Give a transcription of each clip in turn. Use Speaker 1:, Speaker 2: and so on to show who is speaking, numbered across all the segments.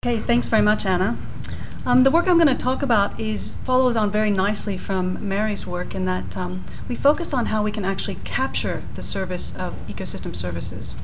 Speaker 1: Okay, thanks very much, Anna. The work I'm going to talk about follows on very nicely from Mary's work in that we focus on how we can actually capture the service of ecosystem services.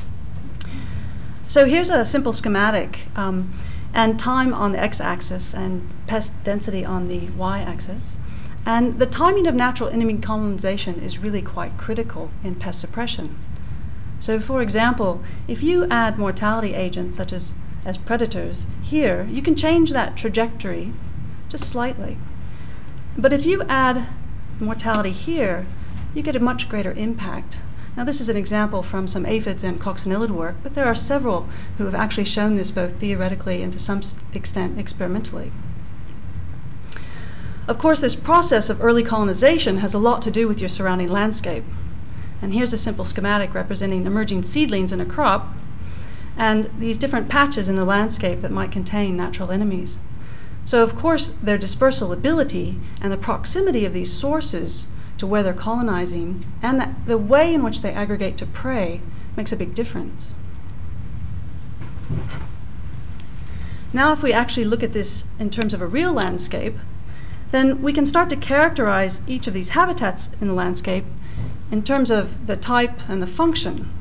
Speaker 1: So here's a simple schematic, and time on the x-axis and pest density on the y-axis. And the timing of natural enemy colonization is really quite critical in pest suppression. So for example, if you add mortality agents such as predators here, you can change that trajectory just slightly. But if you add mortality here, you get a much greater impact. Now this is an example from some aphids and coccinellid work, but there are several who have actually shown this both theoretically and to some extent experimentally. Of course, this process of early colonization has a lot to do with your surrounding landscape. And here's a simple schematic representing emerging seedlings in a crop and these different patches in the landscape that might contain natural enemies. So of course their dispersal ability and the proximity of these sources to where they're colonizing and the way in which they aggregate to prey makes a big difference. Now if we actually look at this in terms of a real landscape, then we can start to characterize each of these habitats in the landscape in terms of the type and the function.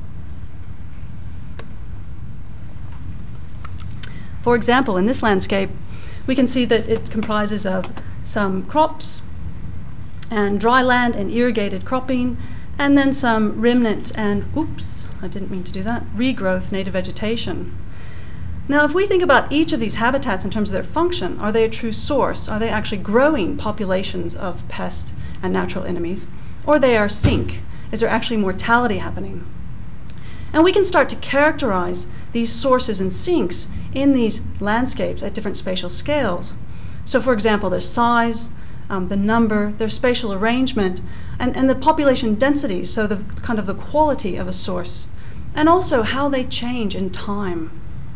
Speaker 1: For example, in this landscape, we can see that it comprises of some crops and dry land and irrigated cropping, and then some remnant and, oops, I didn't mean to do that, regrowth native vegetation. Now, if we think about each of these habitats in terms of their function, are they a true source? Are they actually growing populations of pests and natural enemies? Or they are sink? Is there actually mortality happening? And we can start to characterize these sources and sinks in these landscapes at different spatial scales. So for example, their size, the number, their spatial arrangement, and the population density, so the kind of the quality of a source, and also how they change in time.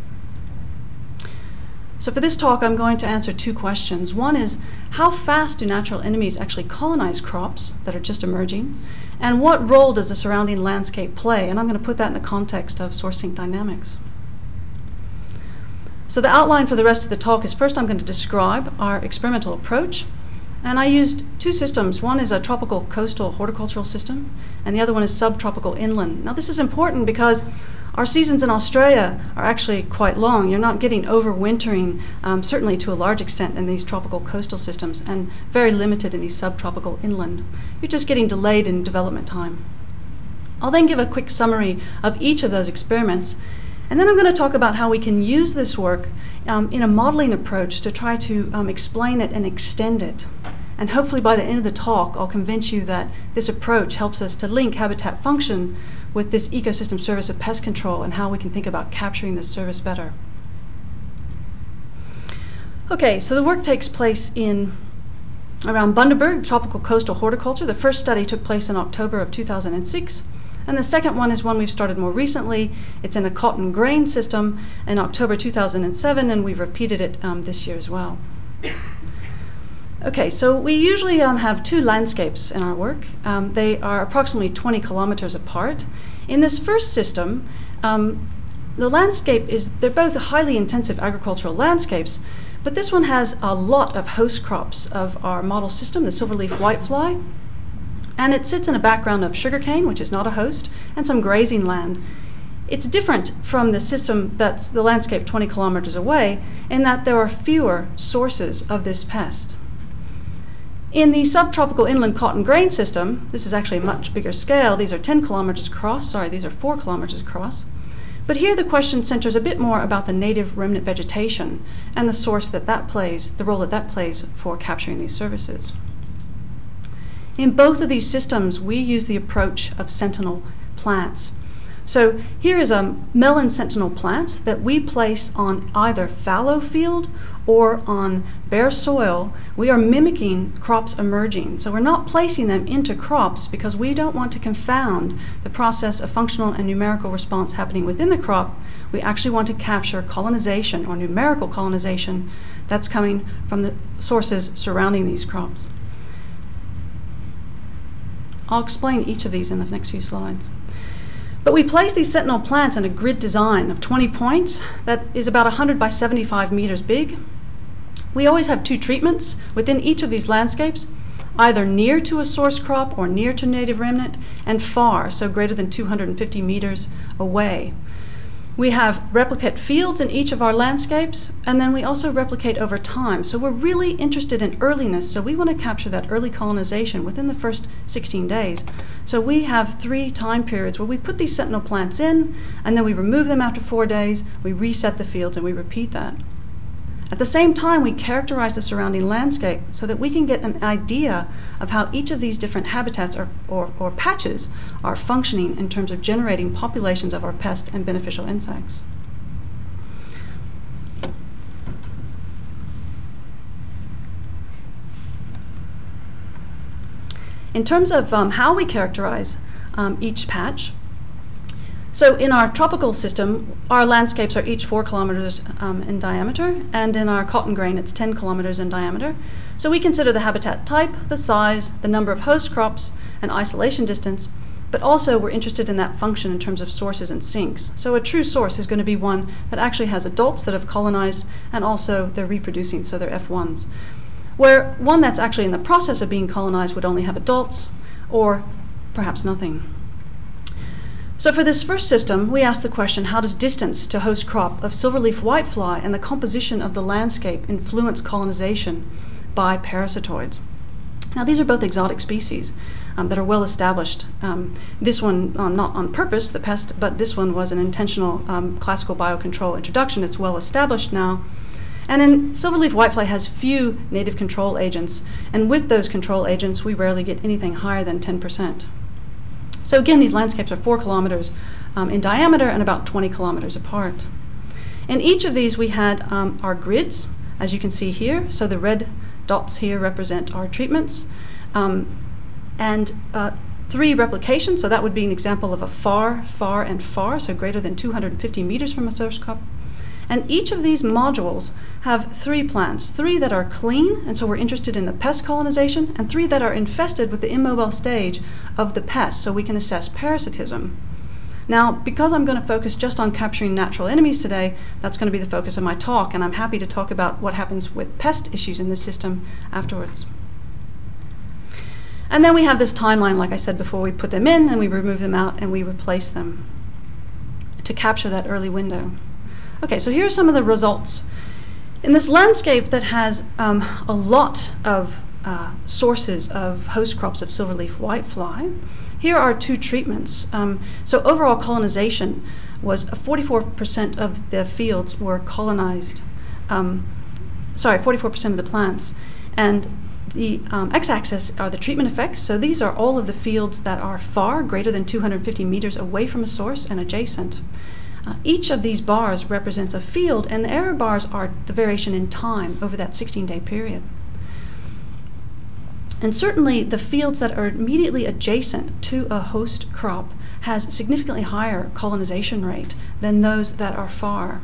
Speaker 1: So for this talk, I'm going to answer two questions. One is, how fast do natural enemies actually colonize crops that are just emerging? And what role does the surrounding landscape play? And I'm going to put that in the context of source-sink dynamics. So the outline for the rest of the talk is, first I'm going to describe our experimental approach. And I used two systems. One is a tropical coastal horticultural system, and the other one is subtropical inland. Now this is important because our seasons in Australia are actually quite long. You're not getting overwintering, certainly to a large extent in these tropical coastal systems, and very limited in these subtropical inland. You're just getting delayed in development time. I'll then give a quick summary of each of those experiments, and then I'm going to talk about how we can use this work in a modeling approach to try to explain it and extend it. And hopefully by the end of the talk, I'll convince you that this approach helps us to link habitat function with this ecosystem service of pest control and how we can think about capturing this service better. Okay, so the work takes place around Bundaberg, tropical coastal horticulture. The first study took place in October of 2006. And the second one is one we've started more recently. It's in a cotton grain system in October 2007, and we've repeated it this year as well. Okay, so we usually have two landscapes in our work. They are approximately 20 kilometers apart. In this first system, the landscape they're both highly intensive agricultural landscapes, but this one has a lot of host crops of our model system, the silverleaf whitefly. And it sits in a background of sugarcane, which is not a host, and some grazing land. It's different from the system that's the landscape 20 kilometers away in that there are fewer sources of this pest. In the subtropical inland cotton grain system, this is actually a much bigger scale. These are 10 kilometers across. Sorry, these are 4 kilometers across. But here the question centers a bit more about the native remnant vegetation and the source that plays, the role that plays for capturing these services. In both of these systems, we use the approach of sentinel plants. So here is a melon sentinel plants that we place on either fallow field or on bare soil. We are mimicking crops emerging. So we're not placing them into crops because we don't want to confound the process of functional and numerical response happening within the crop. We actually want to capture colonization or numerical colonization that's coming from the sources surrounding these crops. I'll explain each of these in the next few slides. But we place these sentinel plants in a grid design of 20 points that is about 100 by 75 meters big. We always have 2 treatments within each of these landscapes, either near to a source crop or near to native remnant, and far, so greater than 250 meters away. We have replicate fields in each of our landscapes, and then we also replicate over time. So we're really interested in earliness, so we want to capture that early colonization within the first 16 days. So we have 3 time periods where we put these sentinel plants in, and then we remove them after 4 days, we reset the fields, and we repeat that. At the same time, we characterize the surrounding landscape so that we can get an idea of how each of these different habitats or patches are functioning in terms of generating populations of our pest and beneficial insects. In terms of how we characterize each patch, so in our tropical system, our landscapes are each 4 kilometers in diameter, and in our cotton grain, it's 10 kilometers in diameter. So we consider the habitat type, the size, the number of host crops, and isolation distance, but also we're interested in that function in terms of sources and sinks. So a true source is going to be one that actually has adults that have colonized, and also they're reproducing, so they're F1s. Where one that's actually in the process of being colonized would only have adults, or perhaps nothing. So for this first system, we asked the question, how does distance to host crop of silverleaf whitefly and the composition of the landscape influence colonization by parasitoids? Now these are both exotic species that are well established. This one, not on purpose, the pest, but this one was an intentional classical biocontrol introduction. It's well established now. And then silverleaf whitefly has few native control agents, and with those control agents, we rarely get anything higher than 10%. So again, these landscapes are 4 kilometers in diameter and about 20 kilometers apart. In each of these, we had our grids, as you can see here. So the red dots here represent our treatments. And 3 replications, so that would be an example of a far, far, and far, so greater than 250 meters from a source crop. And each of these modules have 3 plants, 3 that are clean, and so we're interested in the pest colonization, and 3 that are infested with the immobile stage of the pest, so we can assess parasitism. Now, because I'm going to focus just on capturing natural enemies today, that's going to be the focus of my talk, and I'm happy to talk about what happens with pest issues in this system afterwards. And then we have this timeline, like I said before, we put them in, and we remove them out, and we replace them to capture that early window. Okay, so here are some of the results. In this landscape that has a lot of sources of host crops of silverleaf whitefly, here are 2 treatments. So overall colonization was 44% of the fields were colonized. 44% of the plants. And the x-axis are the treatment effects. So these are all of the fields that are far, greater than 250 meters away from a source and adjacent. Each of these bars represents a field, and the error bars are the variation in time over that 16-day period. And certainly the fields that are immediately adjacent to a host crop has significantly higher colonization rate than those that are far.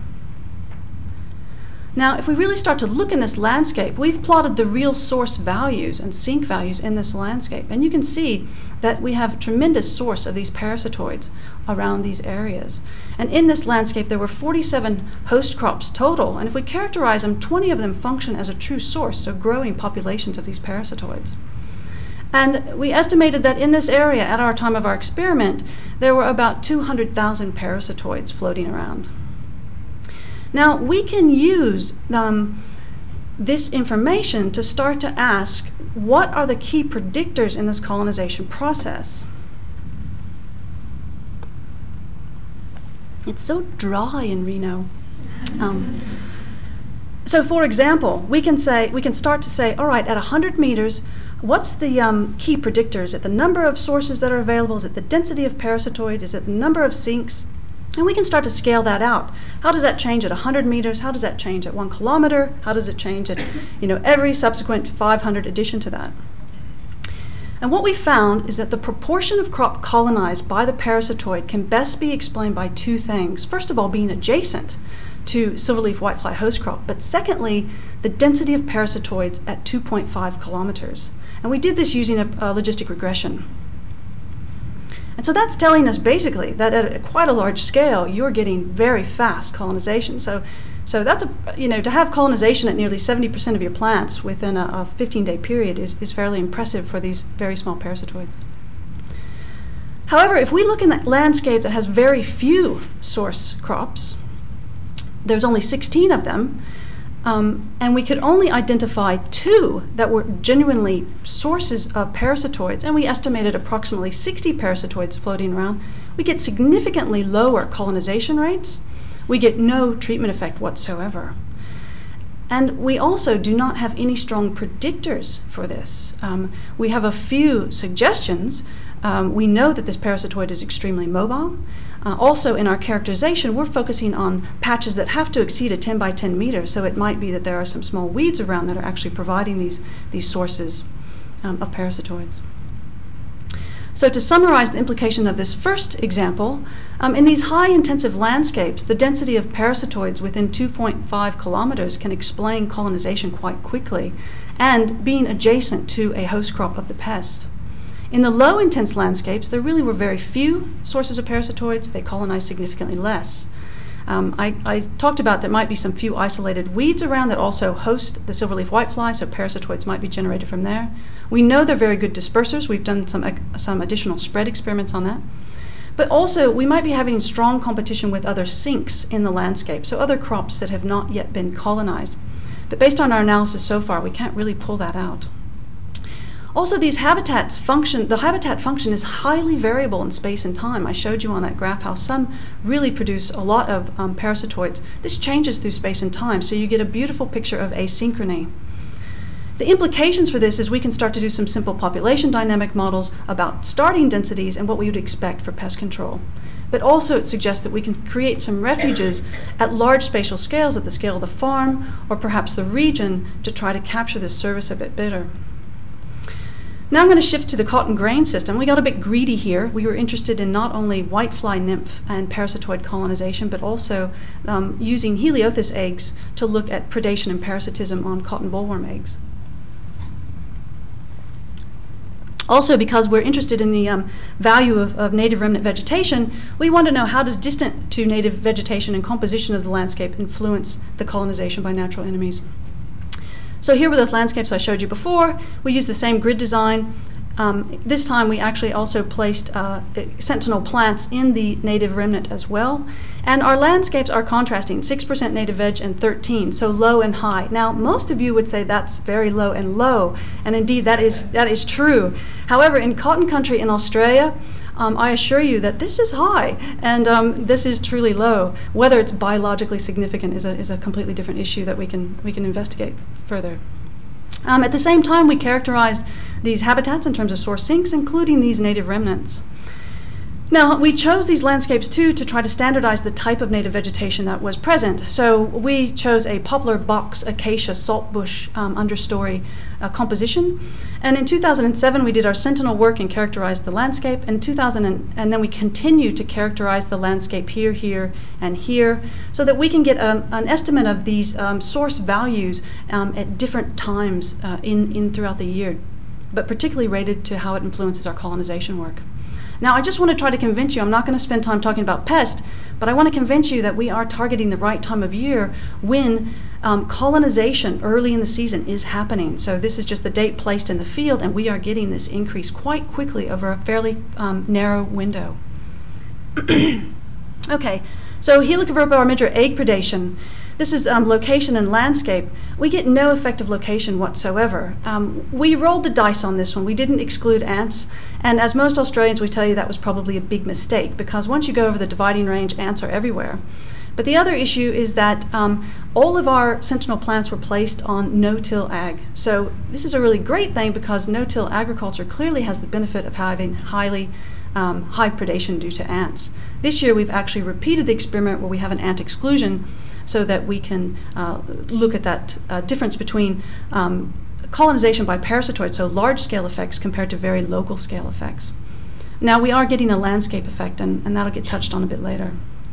Speaker 1: Now, if we really start to look in this landscape, we've plotted the real source values and sink values in this landscape. And you can see that we have a tremendous source of these parasitoids around these areas. And in this landscape, there were 47 host crops total. And if we characterize them, 20 of them function as a true source, so growing populations of these parasitoids. And we estimated that in this area, at our time of our experiment, there were about 200,000 parasitoids floating around. Now, we can use this information to start to ask, what are the key predictors in this colonization process? It's so dry in Reno. So for example, we can start to say, all right, at 100 meters, what's the key predictors? Is it the number of sources that are available? Is it the density of parasitoid? Is it the number of sinks? And we can start to scale that out. How does that change at 100 meters? How does that change at 1 kilometer? How does it change at every subsequent 500 addition to that? And what we found is that the proportion of crop colonized by the parasitoid can best be explained by 2 things. First of all, being adjacent to silverleaf whitefly host crop, but secondly, the density of parasitoids at 2.5 kilometers. And we did this using a logistic regression. And so that's telling us basically that at quite a large scale, you're getting very fast colonization. So that's to have colonization at nearly 70% of your plants within a 15-day period is fairly impressive for these very small parasitoids. However, if we look in that landscape that has very few source crops, there's only 16 of them, and we could only identify 2 that were genuinely sources of parasitoids, and we estimated approximately 60 parasitoids floating around. We get significantly lower colonization rates. We get no treatment effect whatsoever. And we also do not have any strong predictors for this. We have a few suggestions. We know that this parasitoid is extremely mobile. Also, in our characterization, we're focusing on patches that have to exceed a 10 by 10 meter, so it might be that there are some small weeds around that are actually providing these sources of parasitoids. So to summarize the implication of this first example, in these high-intensive landscapes, the density of parasitoids within 2.5 kilometers can explain colonization quite quickly and being adjacent to a host crop of the pest. In the low-intense landscapes, there really were very few sources of parasitoids. They colonized significantly less. I talked about there might be some few isolated weeds around that also host the silverleaf whitefly, so parasitoids might be generated from there. We know they're very good dispersers. We've done some additional spread experiments on that. But also, we might be having strong competition with other sinks in the landscape, so other crops that have not yet been colonized. But based on our analysis so far, we can't really pull that out. Also, the habitat function is highly variable in space and time. I showed you on that graph how some really produce a lot of parasitoids. This changes through space and time, so you get a beautiful picture of asynchrony. The implications for this is we can start to do some simple population dynamic models about starting densities and what we would expect for pest control. But also it suggests that we can create some refuges at large spatial scales, at the scale of the farm or perhaps the region, to try to capture this service a bit better. Now I'm going to shift to the cotton grain system. We got a bit greedy here. We were interested in not only whitefly nymph and parasitoid colonization, but also using Heliothrus eggs to look at predation and parasitism on cotton bollworm eggs. Also, because we're interested in the value of native remnant vegetation, we want to know how does distant to native vegetation and composition of the landscape influence the colonization by natural enemies. So here were those landscapes I showed you before. We used the same grid design. This time we actually also placed sentinel plants in the native remnant as well. And our landscapes are contrasting, 6% native veg and 13%, so low and high. Now, most of you would say that's very low and low, and indeed that is true. However, in cotton country in Australia, I assure you that this is high, and this is truly low. Whether it's biologically significant is a completely different issue that we can investigate further. At the same time, we characterized these habitats in terms of source sinks, including these native remnants. Now, we chose these landscapes too to try to standardize the type of native vegetation that was present. So we chose a poplar, box, acacia, saltbush understory composition. And in 2007, we did our sentinel work and characterized the landscape. And then we continued to characterize the landscape here, here, and here, so that we can get an estimate of these source values at different times throughout the year, but particularly rated to how it influences our colonization work. Now, I just want to try to convince you, I'm not going to spend time talking about pest, but I want to convince you that we are targeting the right time of year when colonization early in the season is happening. So this is just the date placed in the field, and we are getting this increase quite quickly over a fairly narrow window. Okay, so Helicoverpa armigera egg predation. This is location and landscape. We get no effective location whatsoever. We rolled the dice on this one. We didn't exclude ants, and as most Australians would tell you, that was probably a big mistake, because once you go over the dividing range, ants are everywhere. But the other issue is that all of our sentinel plants were placed on no-till ag. So this is a really great thing, because no-till agriculture clearly has the benefit of having high predation due to ants. This year we've actually repeated the experiment where we have an ant exclusion, so that we can look at that difference between colonization by parasitoids, so large-scale effects compared to very local-scale effects. Now, we are getting a landscape effect, and that'll get touched on a bit later.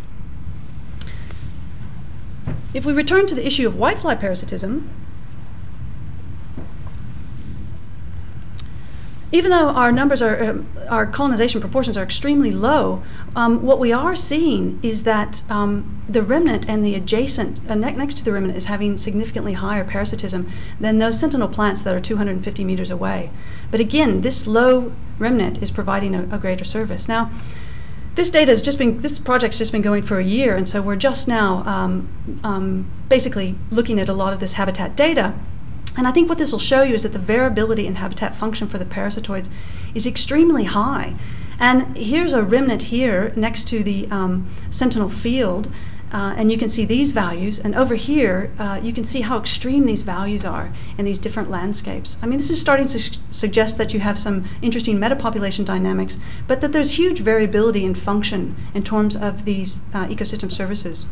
Speaker 1: If we return to the issue of whitefly parasitism, even though our numbers are, our colonization proportions are extremely low, what we are seeing is that the remnant and the adjacent, next to the remnant, is having significantly higher parasitism than those sentinel plants that are 250 meters away. But again, this low remnant is providing a greater service. Now, this project's just been going for a year, and so we're just now basically looking at a lot of this habitat data. And I think what this will show you is that the variability in habitat function for the parasitoids is extremely high. And here's a remnant here next to the sentinel field, and you can see these values. And over here, you can see how extreme these values are in these different landscapes. I mean, this is starting to suggest that you have some interesting metapopulation dynamics, but that there's huge variability in function in terms of these ecosystem services.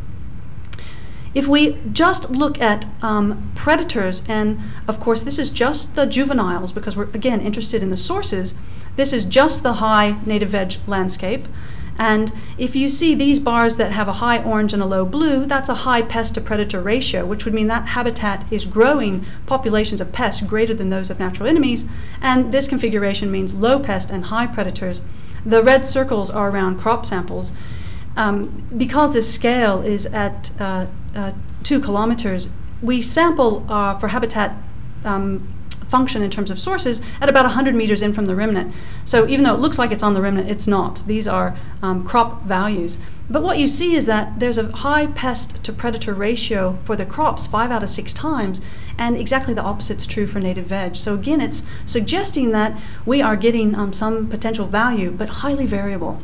Speaker 1: If we just look at predators, and of course this is just the juveniles because we're again interested in the sources, this is just the high native veg landscape. And if you see these bars that have a high orange and a low blue, that's a high pest to predator ratio, which would mean that habitat is growing populations of pests greater than those of natural enemies. And this configuration means low pest and high predators. The red circles are around crop samples. Because this scale is at 2 kilometers, we sample for habitat function in terms of sources at about 100 meters in from the remnant. So even though it looks like it's on the remnant, it's not. These are crop values. But what you see is that there's a high pest to predator ratio for the crops 5 out of 6 times, and exactly the opposite's true for native veg. So again, it's suggesting that we are getting some potential value, but highly variable.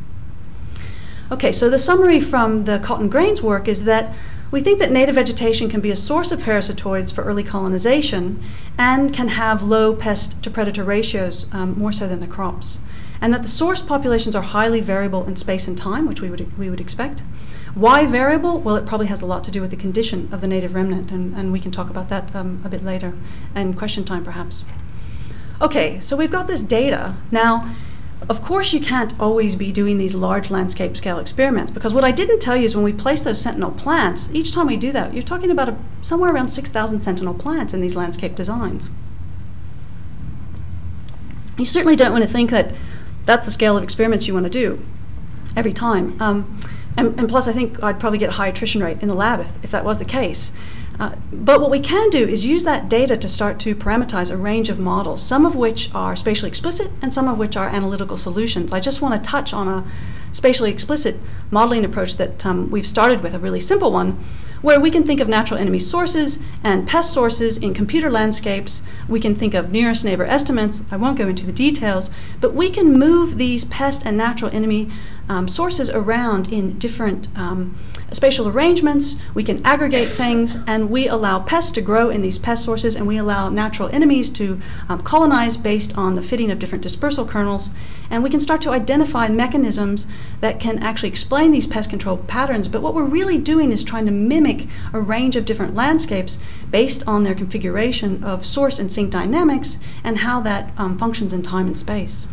Speaker 1: Okay, so the summary from the Cotton Grains work is that we think that native vegetation can be a source of parasitoids for early colonization and can have low pest to predator ratios, more so than the crops. And that the source populations are highly variable in space and time, which we would expect. Why variable? Well, it probably has a lot to do with the condition of the native remnant, and we can talk about that a bit later, in question time perhaps. Okay, so we've got this data. Now, of course, you can't always be doing these large landscape scale experiments, because what I didn't tell you is when we place those sentinel plants, each time we do that, you're talking about somewhere around 6,000 sentinel plants in these landscape designs. You certainly don't want to think that that's the scale of experiments you want to do every time. And plus, I think I'd probably get a high attrition rate in the lab if that was the case. But what we can do is use that data to start to parameterize a range of models, some of which are spatially explicit and some of which are analytical solutions. I just want to touch on a spatially explicit modeling approach that we've started with, a really simple one, where we can think of natural enemy sources and pest sources in computer landscapes. We can think of nearest neighbor estimates. I won't go into the details, but we can move these pest and natural enemy sources around in different spatial arrangements. We can aggregate things, and we allow pests to grow in these pest sources, and we allow natural enemies to colonize based on the fitting of different dispersal kernels. And we can start to identify mechanisms that can actually explain these pest control patterns. But what we're really doing is trying to mimic a range of different landscapes based on their configuration of source and sink dynamics and how that functions in time and space.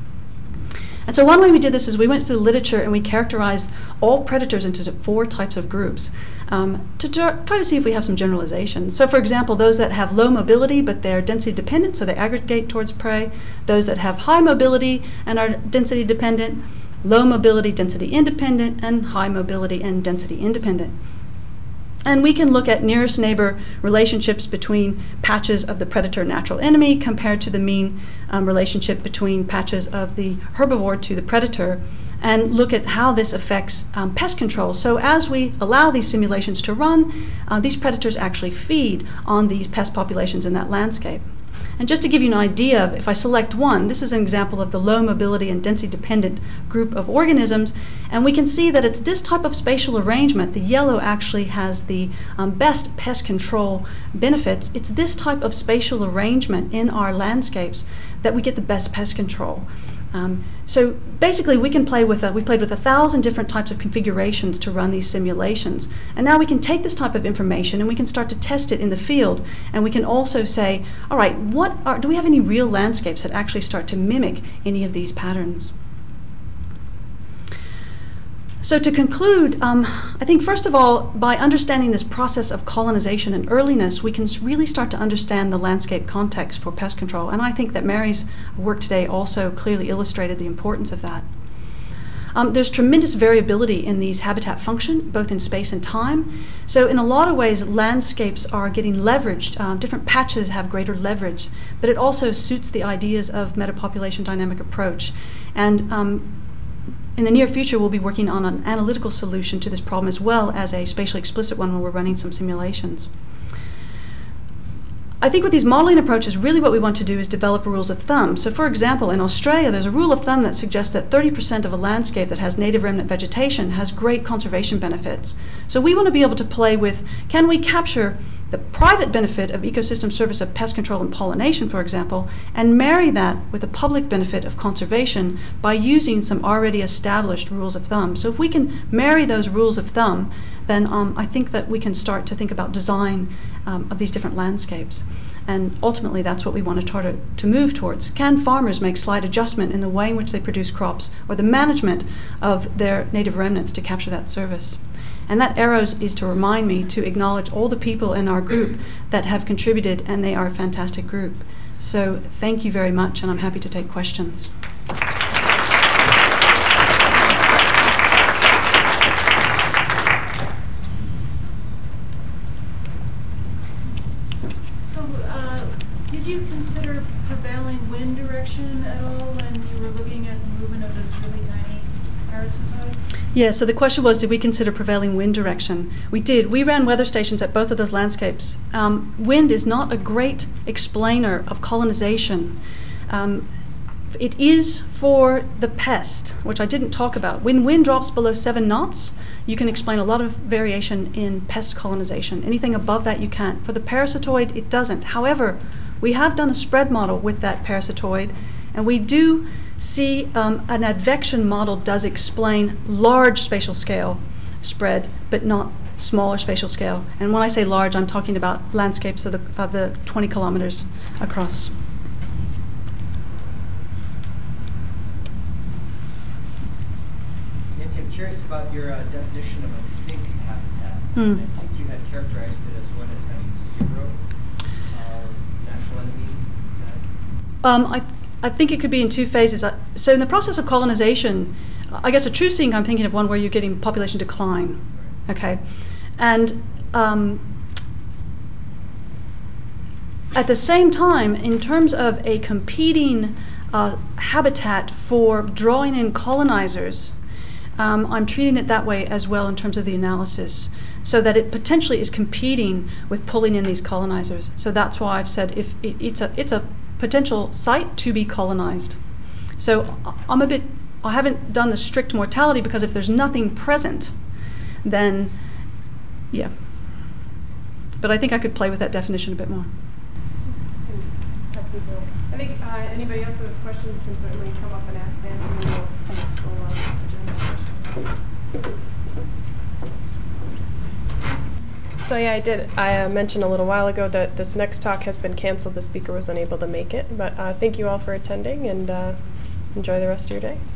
Speaker 1: And so one way we did this is we went through the literature and we characterized all predators into 4 types of groups to try to see if we have some generalizations. So for example, those that have low mobility but they're density dependent, so they aggregate towards prey. Those that have high mobility and are density dependent, low mobility, density independent, and high mobility and density independent. And we can look at nearest neighbor relationships between patches of the predator natural enemy compared to the mean relationship between patches of the herbivore to the predator, and look at how this affects pest control. So as we allow these simulations to run, these predators actually feed on these pest populations in that landscape. And just to give you an idea of, if I select one, this is an example of the low mobility and density dependent group of organisms, and we can see that it's this type of spatial arrangement. The yellow actually has the best pest control benefits. It's this type of spatial arrangement in our landscapes that we get the best pest control. So basically we played with 1,000 different types of configurations to run these simulations. And now we can take this type of information and we can start to test it in the field. And we can also say, all right, do we have any real landscapes that actually start to mimic any of these patterns? So to conclude, I think first of all, by understanding this process of colonization and earliness, we can really start to understand the landscape context for pest control. And I think that Mary's work today also clearly illustrated the importance of that. There's tremendous variability in these habitat function, both in space and time. So in a lot of ways, landscapes are getting leveraged. Different patches have greater leverage, but it also suits the ideas of metapopulation dynamic approach. And in the near future, we'll be working on an analytical solution to this problem as well as a spatially explicit one when we're running some simulations. I think with these modeling approaches, really what we want to do is develop rules of thumb. So for example, in Australia, there's a rule of thumb that suggests that 30% of a landscape that has native remnant vegetation has great conservation benefits. So we want to be able to play with, can we capture the private benefit of ecosystem service of pest control and pollination, for example, and marry that with the public benefit of conservation by using some already established rules of thumb. So if we can marry those rules of thumb, then I think that we can start to think about design of these different landscapes. And ultimately, that's what we want to try to move towards. Can farmers make slight adjustment in the way in which they produce crops or the management of their native remnants to capture that service? And that arrow is to remind me to acknowledge all the people in our group that have contributed, and they are a fantastic group. So thank you very much, and I'm happy to take questions.
Speaker 2: Did you consider prevailing wind direction at all when you were looking at the movement of those really tiny parasitoids?
Speaker 1: Yeah, so the question was, did we consider prevailing wind direction? We did. We ran weather stations at both of those landscapes. Wind is not a great explainer of colonization. It is for the pest, which I didn't talk about. When wind drops below 7 knots, you can explain a lot of variation in pest colonization. Anything above that, you can't. For the parasitoid, it doesn't. However, we have done a spread model with that parasitoid, and we do see an advection model does explain large spatial scale spread, but not smaller spatial scale. And when I say large, I'm talking about landscapes of the 20 kilometers across.
Speaker 3: Nancy, I'm curious about your definition of a sink habitat. I think you had characterized it as one as having 0 natural enemies. Is that?
Speaker 1: I think it could be in 2 phases. So in the process of colonization, I guess a true sink, I'm thinking of one where you're getting population decline. Okay, and at the same time, in terms of a competing habitat for drawing in colonizers, I'm treating it that way as well in terms of the analysis, so that it potentially is competing with pulling in these colonizers. So that's why I've said if it's a potential site to be colonized. So I haven't done the strict mortality, because if there's nothing present, then yeah. But I think I could play with that definition a bit more.
Speaker 4: I think anybody else that has questions can certainly come up and ask Nancy, and we'll adjourn the session. So yeah, I mentioned a little while ago that this next talk has been canceled. The speaker was unable to make it, but thank you all for attending, and enjoy the rest of your day.